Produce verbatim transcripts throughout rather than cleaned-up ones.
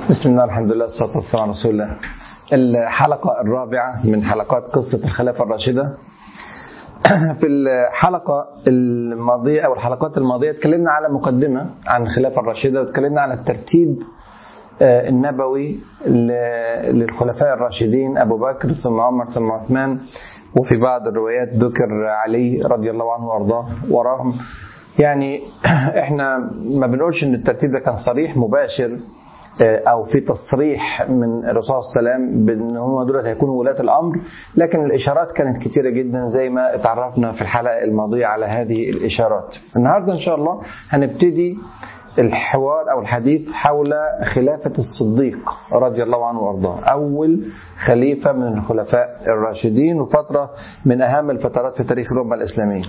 بسم الله الحمد لله والصلاة والسلام على رسول الله. الحلقة الرابعة من حلقات قصة الخلافة الراشدة. في الحلقة الماضية أو الحلقات الماضية اتكلمنا على مقدمة عن الخلافة الراشدة، واتكلمنا على الترتيب النبوي للخلفاء الراشدين أبو بكر ثم عمر ثم عثمان، وفي بعض الروايات ذكر علي رضي الله عنه وارضاه وراهم. يعني احنا ما بنقولش ان الترتيب ده كان صريح مباشر او في تصريح من الرسول صلى الله عليه وسلم بان هم دول هيكونوا ولاة الامر، لكن الاشارات كانت كتيره جدا زي ما اتعرفنا في الحلقه الماضيه على هذه الاشارات. النهارده ان شاء الله هنبتدي الحوار او الحديث حول خلافه الصديق رضي الله عنه وارضاه، اول خليفه من الخلفاء الراشدين وفتره من اهم الفترات في تاريخ الامه الاسلاميه.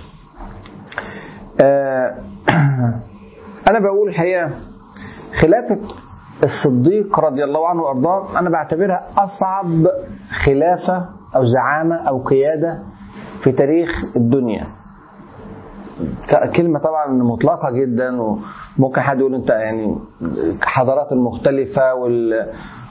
انا بقول الحقيقه خلافه الصديق رضي الله عنه وارضاه انا بعتبرها اصعب خلافه او زعامه او قياده في تاريخ الدنيا. كلمه طبعا مطلقه جدا، وممكن حد يقول انت يعني الحضارات المختلفه وال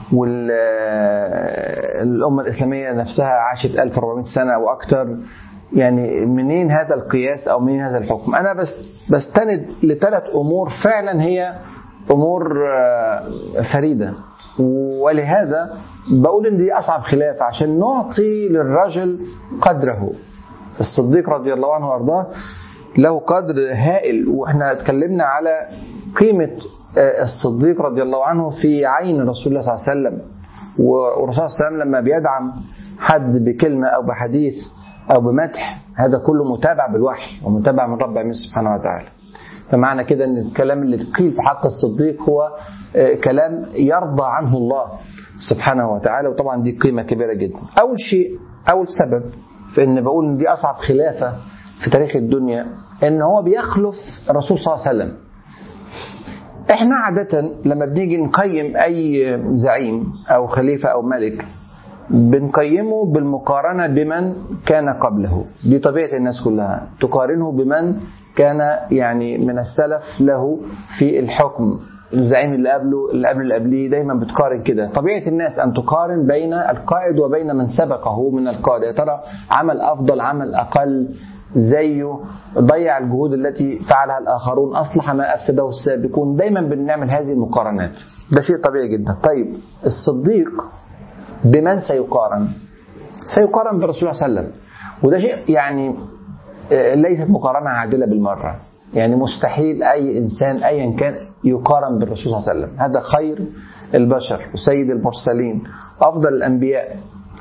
والامه الاسلاميه نفسها عاشت ألف وأربعمائة سنه واكثر، يعني منين هذا القياس او منين هذا الحكم؟ انا بس بستند لثلاث امور فعلا هي امور فريده، ولهذا بقول ان دي اصعب خلافه عشان نعطي للرجل قدره. الصديق رضي الله عنه وارضاه له قدر هائل، واحنا اتكلمنا على قيمه الصديق رضي الله عنه في عين رسول الله صلى الله عليه وسلم. والرسول صلى الله عليه وسلم لما بيدعم حد بكلمه او بحديث او بمدح، هذا كله متابع بالوحي ومتابع من رب العالمين سبحانه وتعالى. فمعنى كده ان الكلام اللي قيل في حق الصديق هو كلام يرضى عنه الله سبحانه وتعالى، وطبعا دي قيمة كبيرة جدا. اول شيء اول سبب في ان بقول ان دي اصعب خلافة في تاريخ الدنيا ان هو بيخلف الرسول صلى الله عليه وسلم. احنا عادة لما بنيجي نقيم اي زعيم او خليفة او ملك بنقيمه بالمقارنة بمن كان قبله، دي طبيعة الناس كلها، تقارنه بمن كان يعني من السلف له في الحكم. الزعيم اللي قبله اللي قبل اللي قبليه دايما بتقارن كده. طبيعة الناس أن تقارن بين القائد وبين من سبقه من القادة، يا ترى عمل أفضل عمل أقل زيه، ضيع الجهود التي فعلها الآخرون، أصلح ما أفسده السابقون. دايما بنعمل هذه المقارنات، ده شيء طبيعي جدا. طيب الصديق بمن سيقارن؟ سيقارن برسول الله صلى الله عليه وسلم، وده شيء يعني ليست مقارنة عادلة بالمرة. يعني مستحيل أي إنسان أيا كان يقارن بالرسول صلى الله عليه وسلم. هذا خير البشر وسيد المرسلين أفضل الأنبياء،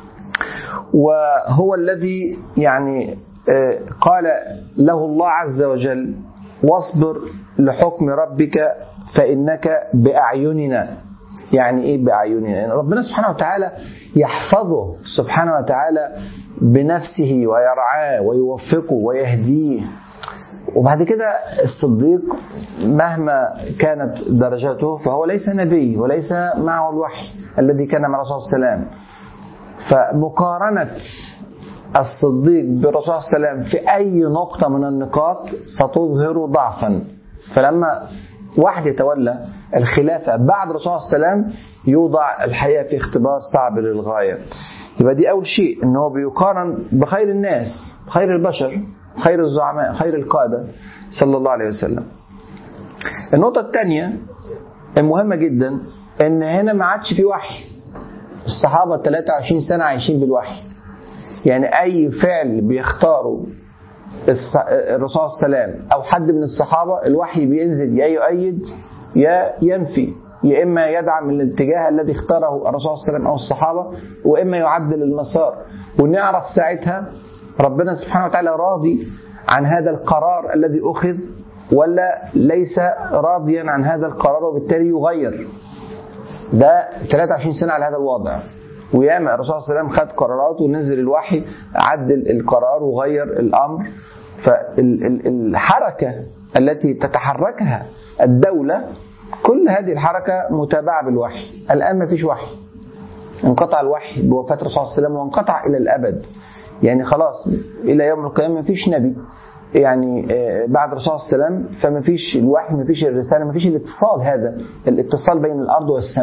وهو الذي يعني قال له الله عز وجل واصبر لحكم ربك فإنك بأعيننا. يعني إيه بأعيننا؟ يعني ربنا سبحانه وتعالى يحفظه سبحانه وتعالى بنفسه ويرعاه ويوفقه ويهديه. وبعد كده الصديق مهما كانت درجاته فهو ليس نبي وليس معه الوحي الذي كان مع الرسول صلى الله عليه وسلم. فمقارنة الصديق بالرسول صلى الله عليه وسلم في أي نقطة من النقاط ستظهر ضعفا. فلما واحد يتولى الخلافة بعد الرسول صلى الله عليه وسلم يوضع الحقيقة في اختبار صعب للغاية. يبقى دي أول شيء، إنه بيقارن بخير الناس، خير البشر، خير الزعماء، خير القادة صلى الله عليه وسلم. النقطة الثانية المهمة جدا إن هنا ما عادش في وحي. الصحابة ثلاثة وعشرين سنة عايشين بالوحي، يعني أي فعل بيختاروا الرسول صلى الله عليه وسلم أو حد من الصحابة الوحي بينزل يا يؤيد يا ينفي، يا إما يدعم الاتجاه الذي اختاره الرسول صلى الله عليه وسلم أو الصحابة، وإما يعدل المسار. ونعرف ساعتها ربنا سبحانه وتعالى راضي عن هذا القرار الذي أخذ ولا ليس راضيا عن هذا القرار، وبالتالي يغير. ده ثلاثة وعشرين سنة على هذا الوضع، وياما الرسول صلى الله عليه وسلم خد قرارات ونزل الوحي عدل القرار وغير الأمر. فالحركة التي تتحركها الدولة كل هذه الحركة متابعة بالوحي. الآن ما فيش وحي، انقطع الوحي بوفاة الرسول صلى الله عليه وسلم وانقطع إلى الأبد. يعني خلاص إلى يوم القيامة ما فيش نبي يعني بعد الرسول صلى الله عليه وسلم، فما فيش الوحي، ما فيش الرسالة، ما فيش الاتصال، هذا الاتصال بين الأرض والسماء.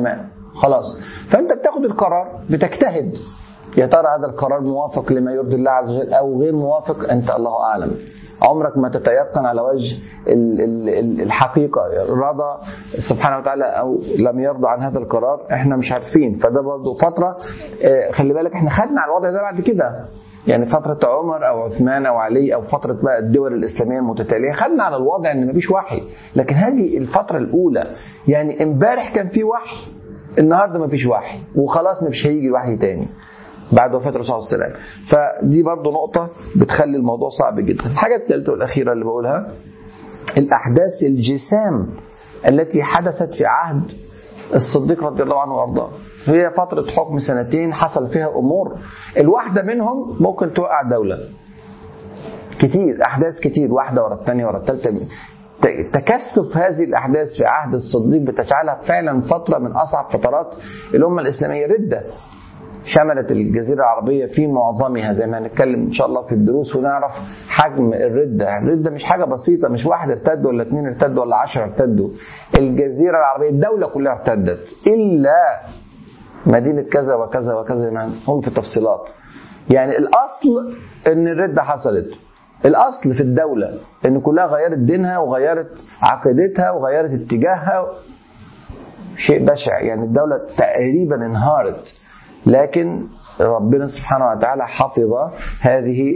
خلاص. فأنت بتاخد القرار، بتجتهد، يا ترى هذا القرار موافق لما يرضي الله عز وجل أو غير موافق، أنت الله أعلم. عمرك ما تتيقن على وجه الحقيقة رضى سبحانه وتعالى أو لم يرضى عن هذا القرار، احنا مش عارفين. فده برضو فترة، خلي بالك احنا خدنا على الوضع ده بعد كده، يعني فترة عمر أو عثمان أو علي أو فترة بقى الدول الإسلامية المتتالية، خدنا على الوضع إن مفيش وحي. لكن هذه الفترة الأولى، يعني امبارح كان في وحي، النهاردة مفيش وحي، وخلاص مش هيجي وحي تاني بعد وفاة الرسول صلى الله عليه وسلم. فدي برضو نقطة بتخلي الموضوع صعب جدا. الحاجة الثالثة والأخيرة اللي بقولها، الأحداث الجسام التي حدثت في عهد الصديق رضي الله عنه وارضاه. هي فترة حكم سنتين حصل فيها أمور، الواحدة منهم ممكن توقع دولة. كتير أحداث كتير، واحدة ورا الثانية ورا الثالثة. تكثف هذه الأحداث في عهد الصديق بتجعلها فعلا فترة من أصعب فترات الأمة الإسلامية. ردة شملت الجزيرة العربية في معظمها، زي ما هنتكلم إن شاء الله في الدروس ونعرف حجم الردة. الردة مش حاجة بسيطة، مش واحد ارتد ولا اثنين ارتدوا ولا عشر ارتدوا. الجزيرة العربية الدولة كلها ارتدت إلا مدينة كذا وكذا وكذا، هم في التفصيلات. يعني الأصل إن الردة حصلت، الأصل في الدولة إن كلها غيرت دينها وغيرت عقيدتها وغيرت اتجاهها. شيء بشع، يعني الدولة تقريبا انهارت. لكن ربنا سبحانه وتعالى حفظ هذه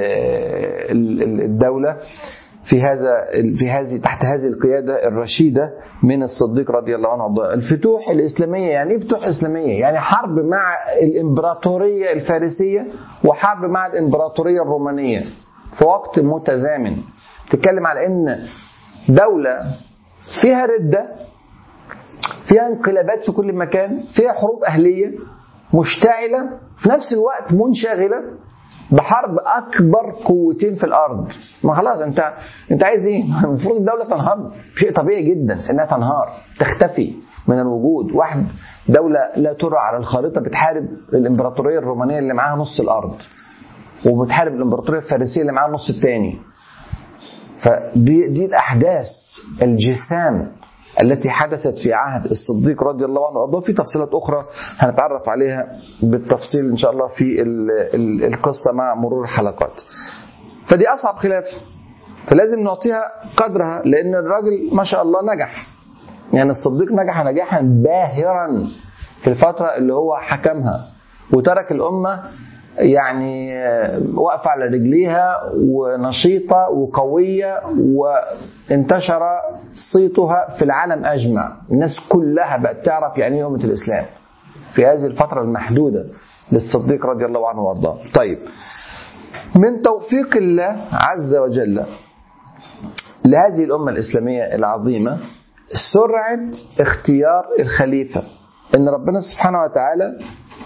الدولة في هذا في هذه تحت هذه القيادة الرشيدة من الصديق رضي الله عنه وارضاه. الفتوح الإسلامية، يعني ايه فتوح إسلامية؟ يعني حرب مع الإمبراطورية الفارسية وحرب مع الإمبراطورية الرومانية في وقت متزامن. تتكلم على إن دولة فيها ردة، فيها انقلابات في كل مكان، فيها حروب أهلية مشتعلة، في نفس الوقت منشغلة بحرب أكبر قوتين في الأرض. ما خلاص أنت أنت عايز إيه؟ المفروض الدولة تنهار، شيء طبيعي جدا إنها تنهار، تختفي من الوجود. واحد دولة لا ترى على الخارطة بتحارب الإمبراطورية الرومانية اللي معاها نص الأرض، وبتحارب الإمبراطورية الفارسية اللي معاها النص الثاني. فدي دي الأحداث الجسام التي حدثت في عهد الصديق رضي الله عنه وارضاه. في تفصيلات أخرى هنتعرف عليها بالتفصيل إن شاء الله في القصة مع مرور الحلقات. فدي أصعب خلاف، فلازم نعطيها قدرها، لأن الراجل ما شاء الله نجح. يعني الصديق نجح نجاحا باهرا في الفترة اللي هو حكمها، وترك الأمة يعني واقفة على رجليها ونشيطة وقوية، وانتشر صيتها في العالم أجمع. الناس كلها بقت تعرف يعني ايه أمة الإسلام في هذه الفترة المحدودة للصديق رضي الله عنه وارضاه. طيب، من توفيق الله عز وجل لهذه الأمة الإسلامية العظيمة سرعة اختيار الخليفة، إن ربنا سبحانه وتعالى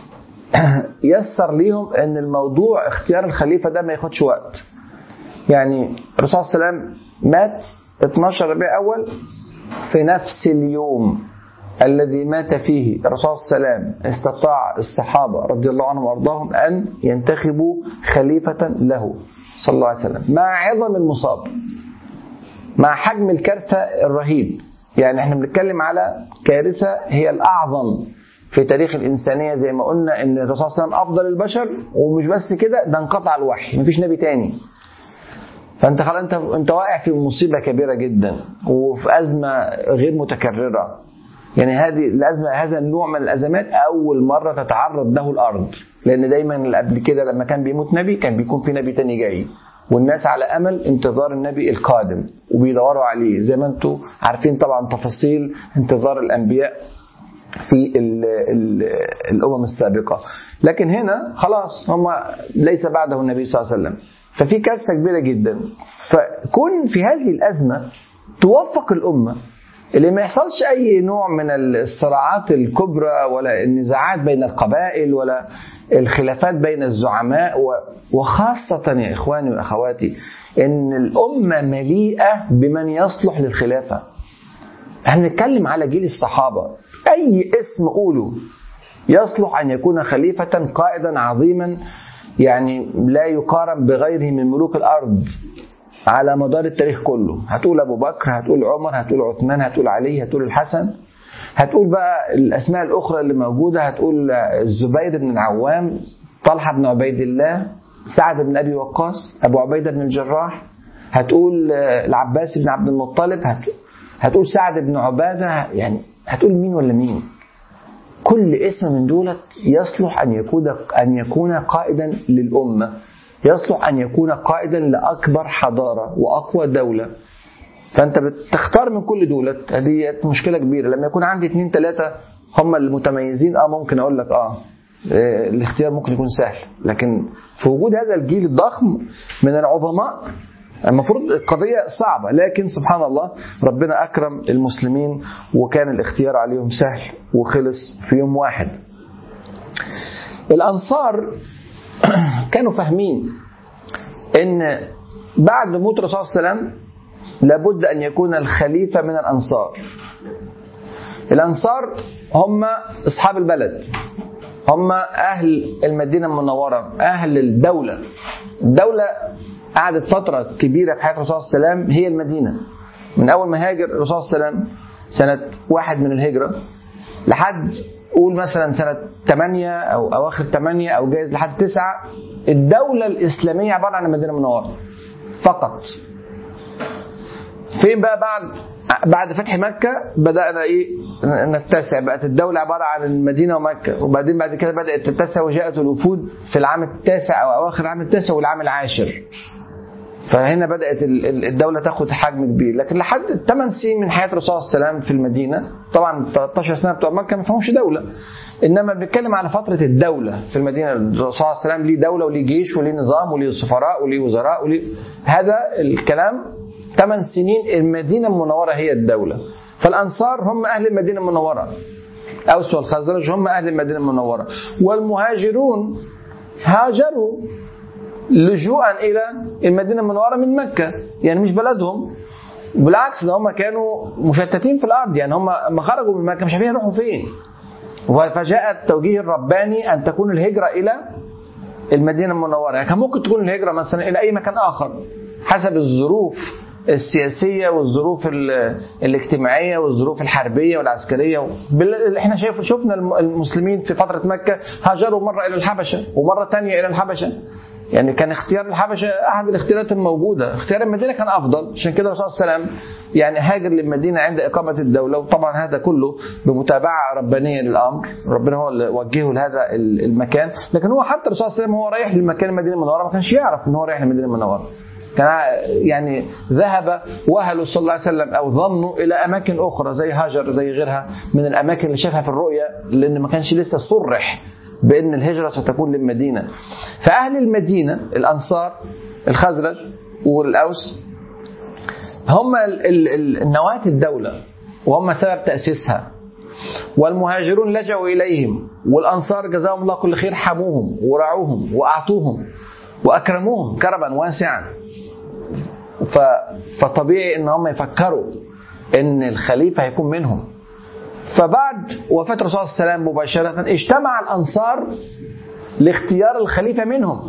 يسر ليهم ان الموضوع اختيار الخليفة ده ما ياخدش وقت. يعني الرسول صلى الله عليه وسلم مات اثناشر ربيع اول، في نفس اليوم الذي مات فيه الرسول صلى الله عليه وسلم استطاع الصحابة رضي الله عنهم وارضاهم ان ينتخبوا خليفة له صلى الله عليه وسلم، مع عظم المصاب، مع حجم الكارثة الرهيب. يعني احنا بنتكلم على كارثة هي الاعظم في تاريخ الإنسانية، زي ما قلنا إن الرسول صلى الله عليه وسلم أفضل البشر، ومش بس كده، ده انقطع الوحي، مفيش نبي تاني. فأنت خلاص أنت أنت واقع في مصيبة كبيرة جدا وفي أزمة غير متكررة. يعني هذه الأزمة، هذا النوع من الأزمات أول مرة تتعرض له الأرض، لأن دايما قبل كده لما كان بيموت نبي كان بيكون في نبي تاني جاي، والناس على أمل انتظار النبي القادم وبيدوروا عليه، زي ما أنتم عارفين طبعا تفاصيل انتظار الأنبياء في ال ال الأمم السابقة. لكن هنا خلاص هم ليس بعده النبي صلى الله عليه وسلم، ففي كارثة كبيرة جدا. فكون في هذه الأزمة توفق الأمة اللي ما يحصلش أي نوع من الصراعات الكبرى ولا النزاعات بين القبائل ولا الخلافات بين الزعماء، وخاصة يا إخواني وأخواتي إن الأمة مليئة بمن يصلح للخلافة. احنا نتكلم على جيل الصحابة، أي اسم قوله يصلح أن يكون خليفة قائدا عظيما، يعني لا يقارن بغيره من ملوك الأرض على مدار التاريخ كله. هتقول أبو بكر، هتقول عمر، هتقول عثمان، هتقول علي، هتقول الحسن، هتقول بقى الأسماء الأخرى اللي موجودة، هتقول الزبير بن العوام، طلحة بن عبيد الله، سعد بن أبي وقاص، أبو عبيدة بن الجراح، هتقول العباس بن عبد المطلب، هتقول سعد بن عبادة، يعني هتقول مين ولا مين. كل اسم من دولت يصلح أن يكون أن يكون قائدا للأمة، يصلح أن يكون قائدا لأكبر حضارة وأقوى دولة. فأنت بتختار من كل دولت، هذه مشكلة كبيرة. لما يكون عندي اثنين ثلاثة هم المتميزين اه ممكن أقول لك اه الاختيار ممكن يكون سهل، لكن في وجود هذا الجيل الضخم من العظماء المفروض القضية صعبة، لكن سبحان الله ربنا أكرم المسلمين وكان الاختيار عليهم سهل وخلص في يوم واحد. الأنصار كانوا فاهمين إن بعد موت الرسول صلى الله عليه وسلم لابد أن يكون الخليفة من الأنصار. الأنصار هم أصحاب البلد، هم أهل المدينة المنورة، أهل الدولة. الدولة قعدت فترة كبيرة في حياة الرسول صلى الله عليه وسلم هي المدينة، من أول ما هاجر الرسول صلى الله عليه وسلم سنة واحد من الهجرة لحد قول مثلا سنة ثمانية أو أواخر ثمانية أو جايز لحد تسعة، الدولة الإسلامية عبارة عن المدينة المنورة فقط. فين بقى بعد بعد فتح مكة بدأنا إيه نتسع، بقت الدولة عبارة عن المدينة ومكة، وبعدين بعد كده بدأت تتسع وجاءت الوفود في العام التاسع أو أواخر العام التاسع والعام العاشر. فهنا بدأت الدولة تاخد حجم كبير. لكن لحد ثمان سنين من حياة الرسول صلى الله عليه وسلم في المدينة، طبعا ثلاثة عشر سنة بتوع مكة ما فيهمش دولة، إنما بنتكلم على فترة الدولة في المدينة. الرسول صلى الله عليه وسلم ليه دولة وليه جيش وليه نظام وليه سفراء وليه وزراء وليه هذا الكلام. ثمان سنين المدينة المنورة هي الدولة. فالأنصار هم أهل المدينة المنورة، أوس والخزرج هم أهل المدينة المنورة، والمهاجرون هاجروا لجوءا إلى المدينة المنورة من مكة، يعني مش بلدهم، بالعكس ده هم كانوا مشتتين في الأرض، يعني هم ما خرجوا من مكة مش عارفين يروحوا فين. فجاء التوجيه الرباني أن تكون الهجرة إلى المدينة المنورة. يعني كان ممكن تكون الهجرة مثلا إلى أي مكان آخر حسب الظروف السياسية والظروف الاجتماعية والظروف الحربية والعسكرية. احنا شايف شفنا المسلمين في فترة مكة هاجروا مرة إلى الحبشة ومرة تانية إلى الحبشة، يعني كان اختيار الحبشة أحد الاختيارات الموجودة. اختيار المدينة كان أفضل، عشان كده الرسول صلى الله عليه وسلم يعني هاجر للمدينة عند إقامة الدولة. وطبعا هذا كله بمتابعة ربانية للأمر، ربنا هو اللي وجهه لهذا المكان. لكن هو حتى الرسول صلى الله عليه وسلم هو رايح للمكان المدينة المنورة ما كانش يعرف إن هو رايح للمدينة المنورة، كان يعني ذهب وهله صلى الله عليه وسلم أو ظنوا إلى أماكن أخرى زي هاجر زي غيرها من الأماكن اللي شافها في الرؤية، لأن ما كانش لسه صرح بأن الهجرة ستكون للمدينة. فأهل المدينة الأنصار الخزرج والأوس هم النواة الدولة وهم سبب تأسيسها، والمهاجرون لجأوا إليهم، والأنصار جزاهم الله كل خير حموهم ورعوهم وأعطوهم وأكرموهم كرما واسعا. فطبيعي إن هم يفكروا إن الخليفة هيكون منهم. فبعد وفاة الرسول صلى الله عليه وسلم مباشرة اجتمع الأنصار لاختيار الخليفة منهم،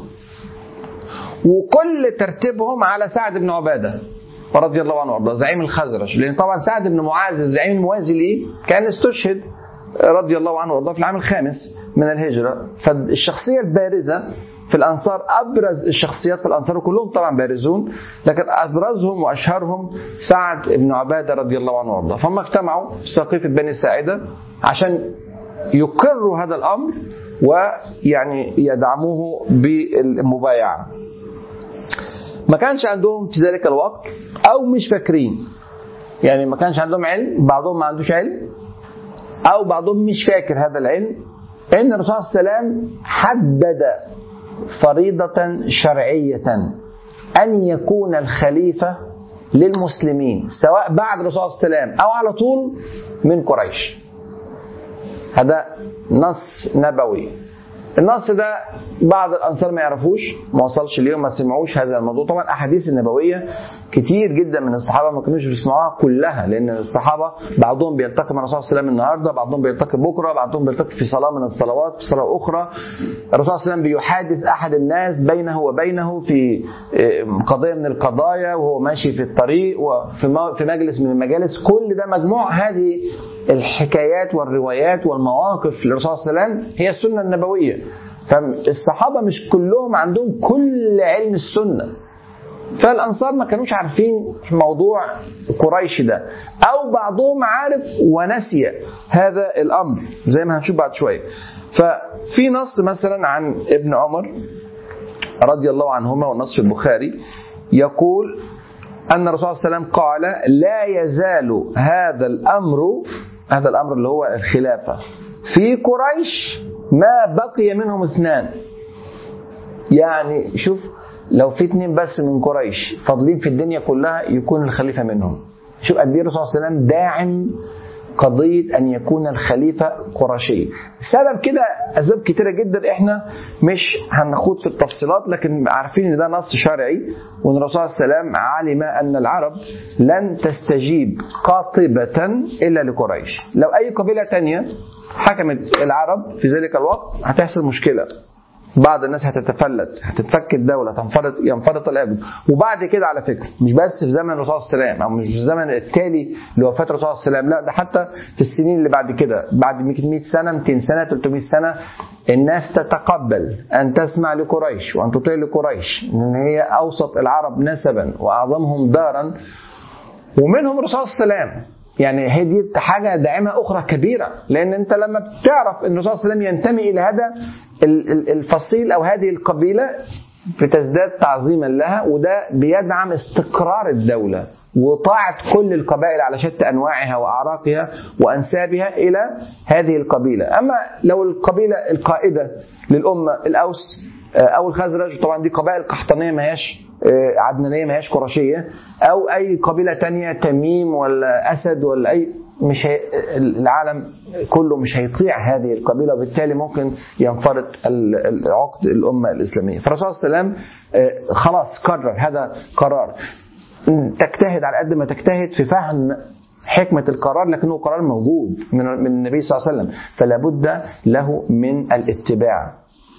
وكل ترتيبهم على سعد بن عبادة رضي الله عنه وارضاه زعيم الخزرج، لأن طبعا سعد بن معاذ الزعيم الموازي ليه كان استشهد رضي الله عنه وارضاه في العام الخامس من الهجرة. فالشخصية البارزة في الأنصار، أبرز الشخصيات في الأنصار كلهم طبعا بارزون، لكن أبرزهم وأشهرهم سعد بن عبادة رضي الله عنه وارضاه. فهم اجتمعوا سقيفة بني ساعدة عشان يقروا هذا الأمر ويعني يدعموه بالمبايعة. ما كانش عندهم في ذلك الوقت أو مش فاكرين، يعني ما كانش عندهم علم، بعضهم ما عندوش علم أو بعضهم مش فاكر هذا العلم، إن الرسول صلى الله عليه وسلم حدد فريضة شرعية أن يكون الخليفة للمسلمين سواء بعد الرسول صلى الله عليه وسلم أو على طول من قريش. هذا نص نبوي. النص ده بعض الأنصار ما يعرفوش، ما وصلش ليهم، ما سمعوش هذا الموضوع. طبعا أحاديث النبوية كتير جدا من الصحابة ما كانوش بيسمعوها كلها، لأن الصحابة بعضهم بيلتقي مع الرسول صلى الله عليه وسلم النهاردة، بعضهم بيلتقي بكرة، بعضهم بيلتقي في صلاة من الصلوات في صلاة أخرى. الرسول صلى الله عليه وسلم بيحادث أحد الناس بينه وبينه في قضية من القضايا وهو ماشي في الطريق وفي في مجلس من المجالس. كل ده مجموع هذه الحكايات والروايات والمواقف للرسول صلى الله عليه وسلم هي السنة النبوية. فالصحابة مش كلهم عندهم كل علم السنة، فالأنصار ما كانوش عارفين موضوع قريش ده، أو بعضهم عارف ونسي هذا الأمر زي ما هنشوف بعد شوية. ففي نص مثلا عن ابن عمر رضي الله عنهما، والنص في البخاري، يقول أن الرسول صلى الله عليه وسلم قال: لا يزال هذا الأمر، هذا الأمر اللي هو الخلافة، في قريش ما بقي منهم اثنان. يعني شوف، لو في اثنين بس من قريش فاضلين في الدنيا كلها يكون الخليفة منهم. شوف قد ايه الرسول صلى الله عليه وسلم داعم قضية أن يكون الخليفة قرشي. سبب كده أسباب كتيرة جدا إحنا مش هنخوض في التفصيلات، لكن عارفين إن ده نص شرعي، وأن الرسول صلى الله عليه وسلم علم أن العرب لن تستجيب قاطبة إلا لقريش. لو أي قبيلة تانية حكمت العرب في ذلك الوقت هتحصل مشكلة، بعض الناس هتتفلت، هتتفك الدولة، تنفرط ينفرط العبد. وبعد كده على فكرة مش بس في زمن الرسول صلى الله عليه وسلم أو مش في الزمن التالي لوفاة الرسول صلى الله عليه وسلم، لا ده حتى في السنين اللي بعد كده، بعد مئة سنة، مئتين سنة، ثلاثمئة سنة، الناس تتقبل أن تسمع لقريش وأن تطيع لقريش، لأن هي أوسط العرب نسبا وأعظمهم دارا، ومنهم الرسول صلى الله عليه وسلم. يعني هي دي حاجة داعمة أخرى كبيرة، لأن أنت لما بتعرف أن الرسول صلى الله عليه وسلم ينتمي إلى هذا الفصيل أو هذه القبيلة بتزداد تعظيما لها، وده بيدعم استقرار الدولة وطاعة كل القبائل على شتى أنواعها وأعراقها وأنسابها إلى هذه القبيلة. أما لو القبيلة القائدة للأمة الأوس أو الخزرج، طبعا دي قبائل قحطانية ما هياش عدنانية ما هياش قرشية، أو أي قبيلة تانية تميم ولا أسد ولا أي، مش هي العالم كله مش هيطيع هذه القبيلة، وبالتالي ممكن ينفرط عقد الأمة الإسلامية. فالرسول صلى الله عليه وسلم خلاص قرر هذا قرار، تجتهد على قد ما تجتهد في فهم حكمة القرار، لكنه قرار موجود من النبي صلى الله عليه وسلم، فلا بد له من الاتباع.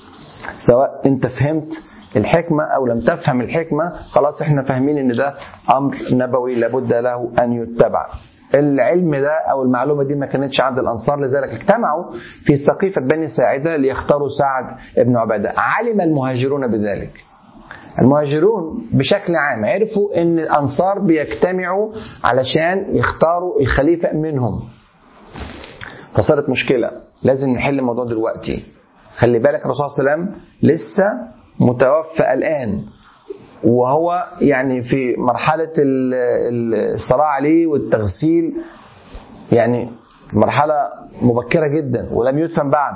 سواء انت فهمت الحكمة أو لم تفهم الحكمة، خلاص احنا فاهمين ان ده أمر نبوي لابد له أن يتبع. العلم ده أو المعلومة دي ما كانتش عند الأنصار، لذلك اجتمعوا في سقيفة بني ساعدة ليختاروا سعد بن عبادة. علم المهاجرون بذلك، المهاجرون بشكل عام عرفوا ان الأنصار بيجتمعوا علشان يختاروا الخليفة منهم، فصارت مشكلة لازم نحل الموضوع دلوقتي. خلي بالك الرسول صلى الله عليه وسلم لسه متوفى الآن، وهو يعني في مرحلة الصلاة عليه والتغسيل، يعني مرحلة مبكرة جدا ولم يدفن بعد،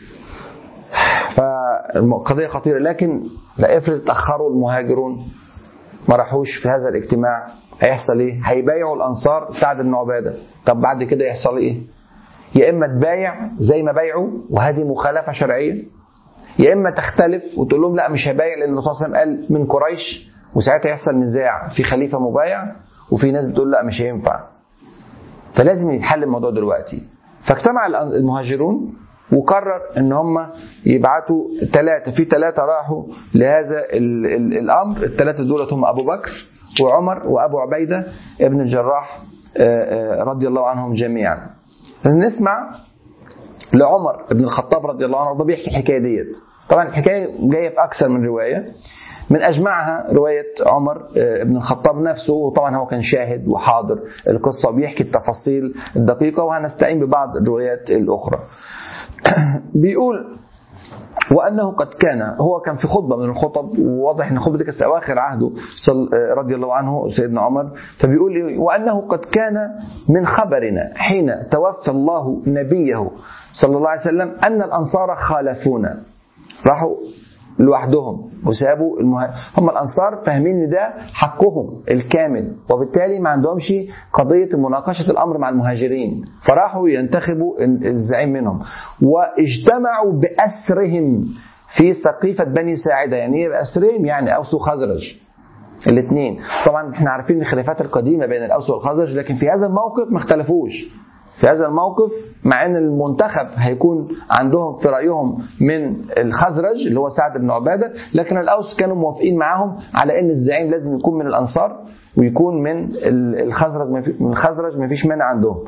فالقضية خطيرة. لكن لا افرض تأخروا المهاجرون ما راحوش في هذا الاجتماع، هيحصل ايه؟ هيبايعوا الأنصار سعد بن عبادة. طب بعد كده يحصل ايه؟ يا إما تبايع زي ما بايعوا وهذه مخالفة شرعية، يا إما تختلف وتقول لهم لا مش هبايع لأن الرسول صلى الله عليه وسلم قال من قريش، وساعتها يحصل نزاع في خليفة مبايع وفي ناس بتقول لا مش هينفع. فلازم يتحل الموضوع دلوقتي. فاجتمع المهاجرون وقرر ان هم يبعتوا ثلاثة، في ثلاثة راحوا لهذا ال ال الأمر. الثلاثة دولت هم أبو بكر وعمر وأبو عبيدة ابن الجراح رضي الله عنهم جميعا. نسمع لعمر ابن الخطاب رضي الله عنه، ده بيحكي الحكاية ديت. طبعا الحكاية جاية في أكثر من رواية، من أجمعها رواية عمر ابن الخطاب نفسه، وطبعا هو كان شاهد وحاضر القصة وبيحكي التفاصيل الدقيقة، وهنستعين ببعض الروايات الأخرى. بيقول وأنه قد كان، هو كان في خطبة من الخطب، وواضح أن خطبة دي كانت في أواخر عهده رضي الله عنه سيدنا عمر. فبيقول وأنه قد كان من خبرنا حين توفى الله نبيه صلى الله عليه وسلم أن الأنصار خالفونا، راحوا لوحدهم وسابوا المه... هم الأنصار فاهمين ان ده حقهم الكامل، وبالتالي ما عندهمش قضية مناقشة الأمر مع المهاجرين، فراحوا ينتخبوا الزعيم منهم. واجتمعوا بأسرهم في سقيفة بني ساعدة. يعني ايه بأسرهم؟ يعني أوس وخزرج الاثنين. طبعا احنا عارفين الخلافات القديمة بين الأوس والخزرج، لكن في هذا الموقف ما اختلفوش. في هذا الموقف مع ان المنتخب هيكون عندهم في رأيهم من الخزرج اللي هو سعد بن عبادة، لكن الأوس كانوا موافقين معهم على ان الزعيم لازم يكون من الأنصار ويكون من الخزرج، من الخزرج ما فيش مانع عندهم.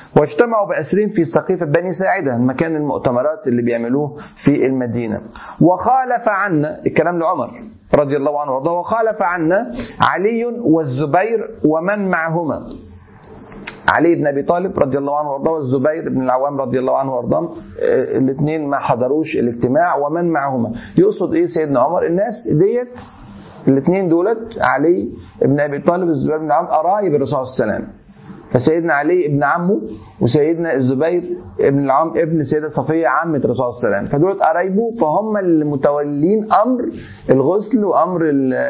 واجتمعوا بأسرهم في سقيفة بني ساعدة، مكان المؤتمرات اللي بيعملوه في المدينة. وخالف عنا، الكلام لعمر رضي الله عنه وارضاه، وخالف عنا علي والزبير ومن معهما. علي بن أبي طالب رضي الله عنه وارضاه والزبير بن العوام رضي الله عنه وارضاه، الاثنين ما حضروش الاجتماع. ومن معهما يقصد ايه سيدنا عمر؟ الناس ديت الاثنين دولت علي بن أبي طالب والزبير بن العوام قرايب الرسول صلى الله عليه وسلم، فسيدنا علي ابن عمه وسيدنا الزبير ابن العوام ابن سيدة صفية عمة الرسول صلى الله عليه وسلم، فدول قرايبه، فهم المتولين أمر الغسل وأمر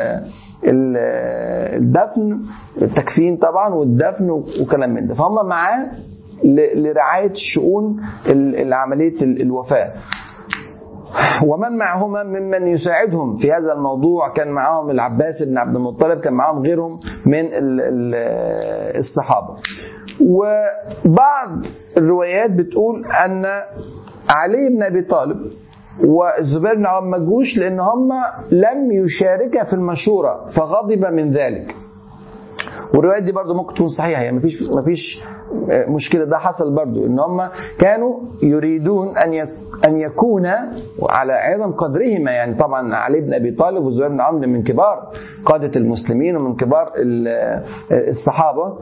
الدفن، التكفين طبعا والدفن وكلام من ده، فهم معاه لرعاية شؤون عملية الوفاة. ومن معهما ممن يساعدهم في هذا الموضوع كان معهم العباس بن عبد المطلب، كان معهم غيرهم من الصحابة. وبعض الروايات بتقول أن علي بن أبي طالب والزبير بن العوام ما جوش لأن هم لم يشاركا في المشورة فغضب من ذلك. والروايات دي برضو ممكن تكون صحيحة، يعني مفيش مفيش مشكلة، ده حصل برضو ان هم كانوا يريدون ان ان يكون على عظم قدرهما. يعني طبعا علي بن ابي طالب والزبير بن العوام من كبار قادة المسلمين ومن كبار الصحابة،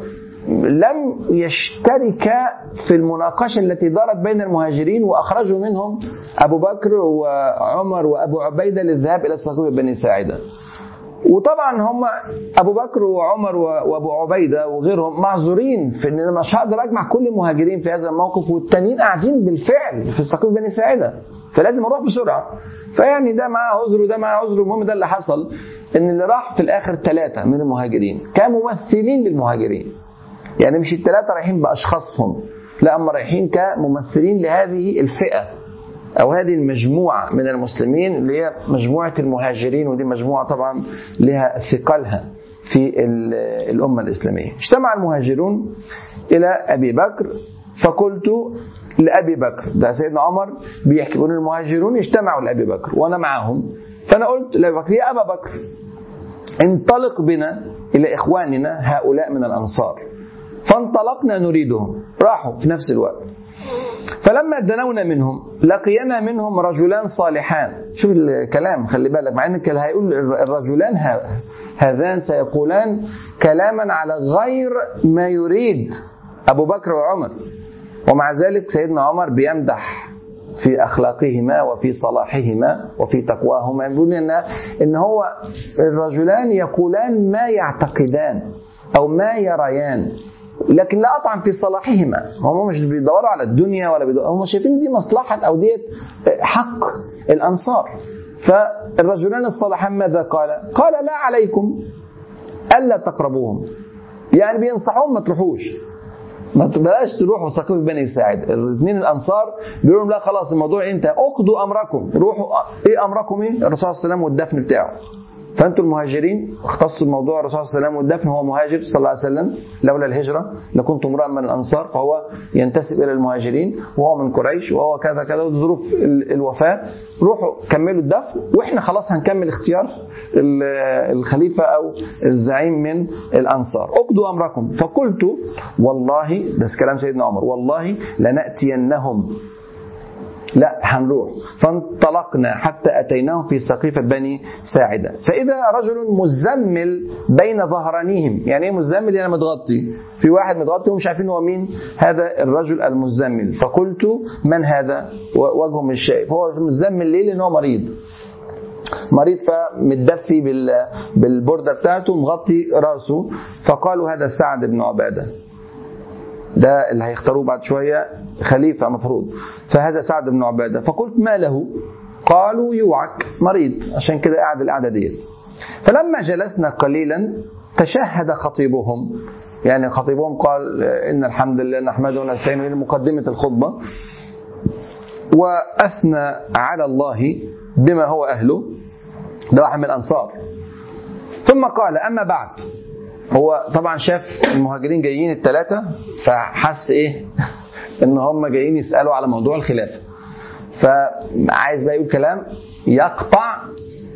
لم يشتركا في المناقشة التي دارت بين المهاجرين، واخرجوا منهم ابو بكر وعمر وابو عبيدة للذهاب الى سقيفة بني ساعدة. وطبعا هم ابو بكر وعمر وابو عبيده وغيرهم معذورين في ان انا مش هقدر اجمع كل المهاجرين في هذا الموقف، والتانيين قاعدين بالفعل في سقيفة بني ساعده، فلازم اروح بسرعه. فيعني ده معاه عذر وده معاه عذر. المهم ده اللي حصل، ان اللي راح في الاخر ثلاثه من المهاجرين كممثلين للمهاجرين، يعني مش الثلاثه رايحين باشخاصهم، لا هم رايحين كممثلين لهذه الفئه أو هذه المجموعة من المسلمين اللي هي مجموعة المهاجرين، ودي مجموعة طبعا لها ثقلها في الأمة الإسلامية. اجتمع المهاجرون إلى أبي بكر فقلت لأبي بكر، ده سيدنا عمر بيحكي أن المهاجرون اجتمعوا لأبي بكر وأنا معهم، فأنا قلت لأبي بكر يا أبا بكر انطلق بنا إلى إخواننا هؤلاء من الأنصار. فانطلقنا نريدهم، راحوا في نفس الوقت. فلما دنونا منهم لقينا منهم رجلان صالحان. شوف الكلام، خلي بالك، مع انك هيقول الرجلان هذان سيقولان كلاما على غير ما يريد ابو بكر وعمر، ومع ذلك سيدنا عمر بيمدح في اخلاقهما وفي صلاحهما وفي تقواهما، يقول ان ان هو الرجلان يقولان ما يعتقدان او ما يريان، لكن لا أطعن في صلاحهما. هم مش بيدوروا على الدنيا ولا بيدوروا، هم شايفين دي مصلحة أو ديت حق الأنصار. فالرجلان الصالحان ماذا قال؟ قال لا عليكم ألا تقربوهم، يعني بينصحون ما تروحوش، ما تبقاش تروحوا سقيفة بني ساعد. الاثنين الأنصار بيقولوا لا خلاص الموضوع انتهى، اقضوا أمركم، روحوا. إيه أمركم؟ إيه؟ الرسول صلى الله عليه وسلم والدفن بتاعه. فأنتم المهاجرين اختصوا الموضوع الرسول صلى الله عليه وسلم والدفن، هو مهاجر صلى الله عليه وسلم، لولا الهجرة لكنتم امرأ من الأنصار، فهو ينتسب إلى المهاجرين وهو من قريش وهو كذا كذا وظروف الوفاة. روحوا كملوا الدفن وإحنا خلاص هنكمل اختيار الخليفة أو الزعيم من الأنصار، اقضوا أمركم. فقلت والله، ده كلام سيدنا عمر، والله لنأتينهم، لا هنروح. فانطلقنا حتى أتيناهم في سقيفة بني ساعدة، فإذا رجل مزمل بين ظهرانيهم. يعني ايه مزمل؟ يعني متغطي، في واحد متغطي ومش عارفين هو مين هذا الرجل المزمل. فقلت من هذا؟ وجهه مش شايف. هو مزمل ليه؟ لأنه مريض مريض فمتدفي بالبردة بتاعته مغطي رأسه. فقالوا هذا سعد بن عبادة، ده اللي هيختاروه بعد شوية خليفة مفروض، فهذا سعد بن عبادة. فقلت ما له؟ قالوا يوعك، مريض، عشان كده قاعد القعدة ديت. فلما جلسنا قليلا تشهد خطيبهم، يعني خطيبهم قال إن الحمد لله نحمده ونستعينه، مقدمة الخطبة، وأثنى على الله بما هو أهله، ده واحد من الأنصار. ثم قال أما بعد، هو طبعا شاف المهاجرين جايين الثلاثة فحس ايه ان هم جايين يسألوا على موضوع الخلافة، فعايز بقى يقول كلام يقطع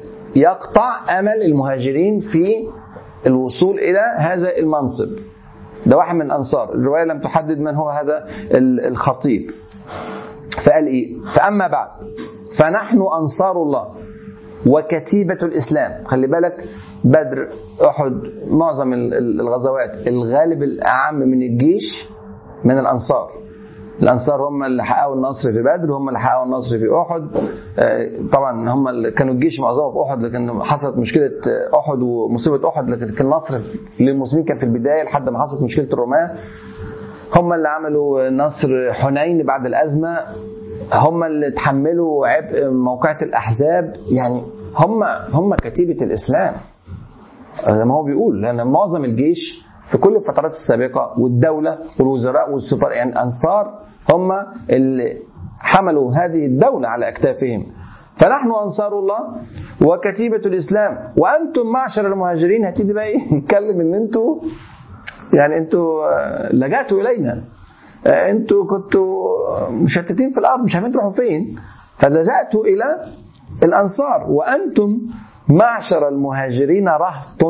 يقطع امل المهاجرين في الوصول الى هذا المنصب. ده واحد من الأنصار. الرواية لم تحدد من هو هذا الخطيب. فقال إيه؟ فأما بعد فنحن أنصار الله وكتيبة الإسلام. خلي بالك، بدر، أحد، معظم الغزوات الغالب الأعم من الجيش من الأنصار. الأنصار هم اللي حققوا النصر في بدر، هم اللي حققوا النصر في أحد. طبعا هم اللي كانوا الجيش معظمه في أحد، لكن حصلت مشكلة أحد ومصيبة أحد، لكن كان النصر للمسلمين كان في البداية لحد ما حصلت مشكلة الرومان. هم اللي عملوا نصر حنين بعد الأزمة، هم اللي تحملوا عبء موقعة الأحزاب. يعني هم هم كتيبة الإسلام زي ما هو بيقول، لأن معظم الجيش في كل الفترات السابقة والدولة والوزراء والسفراء يعني أنصار هم اللي حملوا هذه الدولة على أكتافهم. فنحن أنصار الله وكتيبة الإسلام وأنتم معشر المهاجرين. هتيجي بقى إيه يتكلم إن أنتوا يعني أنتوا لجأتوا إلينا، أنتوا كنتوا مشتتين في الأرض مش عارفين تروحوا فين، فلجأتوا إلى الأنصار. وأنتم معشر المهاجرين رهط،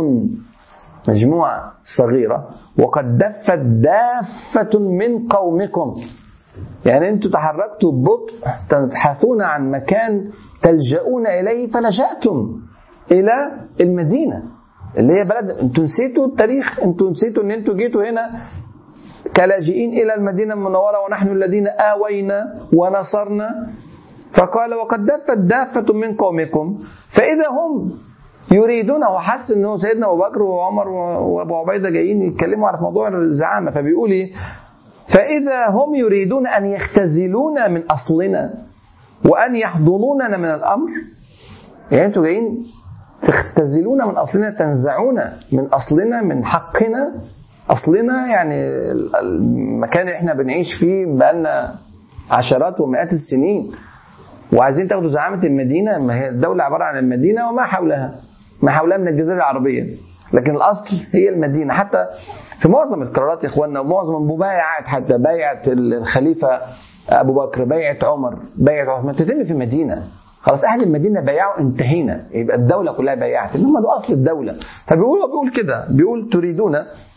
مجموعة صغيرة، وقد دفت دافة من قومكم. يعني أنتوا تحركتوا ببطء تبحثون عن مكان تلجؤون إليه فلجأتم إلى المدينة اللي هي بلد. أنتوا نسيتوا التاريخ، أنتوا نسيتوا أن أنتوا جيتوا هنا كلاجئين إلى المدينة المنورة ونحن الذين آوينا ونصرنا. فقال وقد دفت دافة من قومكم فإذا هم يريدون. وحس انه سيدنا ابو بكر وعمر وابو عبيده جايين يتكلموا على موضوع الزعامه، فبيقول ايه؟ فاذا هم يريدون ان يختزلونا من اصلنا وان يحضنوننا من الامر. يعني انتوا جايين تختزلونا من اصلنا، تنزعونا من اصلنا، من حقنا. اصلنا يعني المكان اللي احنا بنعيش فيه بقالنا عشرات ومئات السنين، وعايزين تاخدوا زعامه المدينه. ما هي الدوله عباره عن المدينه وما حولها، ما حولها من الجزيرة العربية، لكن الأصل هي المدينة. حتى في معظم القرارات يا إخواننا ومعظم المبايعات، حتى بيعة الخليفة أبو بكر، بيعة عمر، بيعة عثمان، تتم في المدينة. خلاص أهل المدينة بيعوا انتهينا، يبقى الدولة كلها بيعت، إنما ده أصل الدولة. فبيقول بيقول كده، بيقول تريدون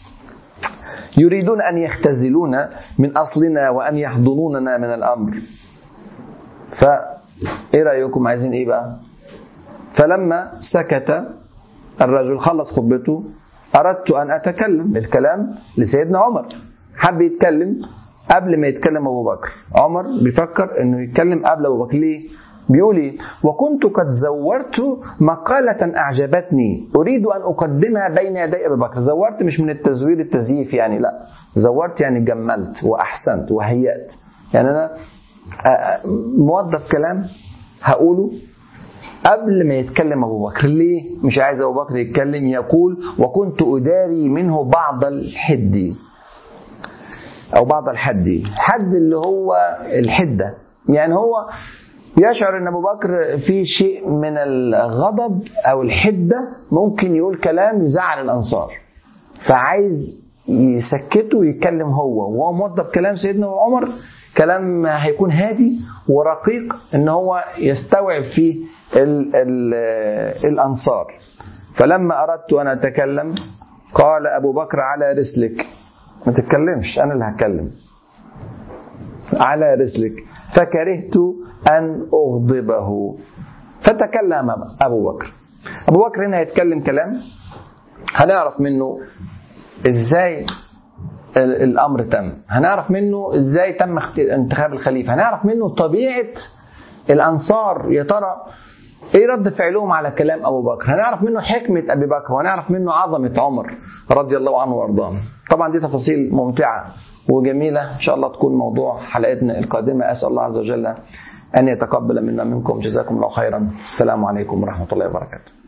يريدون أن يختزلون من أصلنا وأن يحضنوننا من الأمر. فإيه رأيكم عايزين إيه بقى؟ فلما سكت الرجل خلص خطبته أردت أن أتكلم بالكلام لسيدنا عمر. حب يتكلم قبل ما يتكلم أبو بكر. عمر بيفكر أنه يتكلم قبل أبو بكر. ليه؟ بيقول إيه؟ وكنت قد زورت مقالة أعجبتني أريد أن أقدمها بين يدي أبو بكر. زورت مش من التزوير التزييف يعني، لا، زورت يعني جملت وأحسنت وهيأت. يعني أنا موظف كلام هقوله قبل ما يتكلم أبو بكر. ليه مش عايز أبو بكر يتكلم؟ يقول وكنت أداري منه بعض الحد أو بعض الحد. حد اللي هو الحدة، يعني هو يشعر أن أبو بكر في شيء من الغضب أو الحدة، ممكن يقول كلام يزعل الأنصار، فعايز يسكته ويتكلم هو، وهو موظف كلام سيدنا عمر كلام هيكون هادي ورقيق ان هو يستوعب فيه ال ال الأنصار. فلما أردت أن أتكلم قال أبو بكر على رسلك، ما تتكلمش أنا اللي هتكلم، على رسلك. فكرهت أن أغضبه فتكلم أبو بكر. أبو بكر هنا هيتكلم كلام هنعرف منه إزاي الأمر تم، هنعرف منه إزاي تم انتخاب الخليفة، هنعرف منه طبيعة الأنصار يا ترى إيه رد فعلهم على كلام أبو بكر، هنعرف منه حكمة أبي بكر، وهنعرف منه عظمة عمر رضي الله عنه وارضاه. طبعا دي تفاصيل ممتعة وجميلة، إن شاء الله تكون موضوع حلقتنا القادمة. أسأل الله عز وجل أن يتقبل منا منكم. جزاكم الله خيرا. السلام عليكم ورحمة الله وبركاته.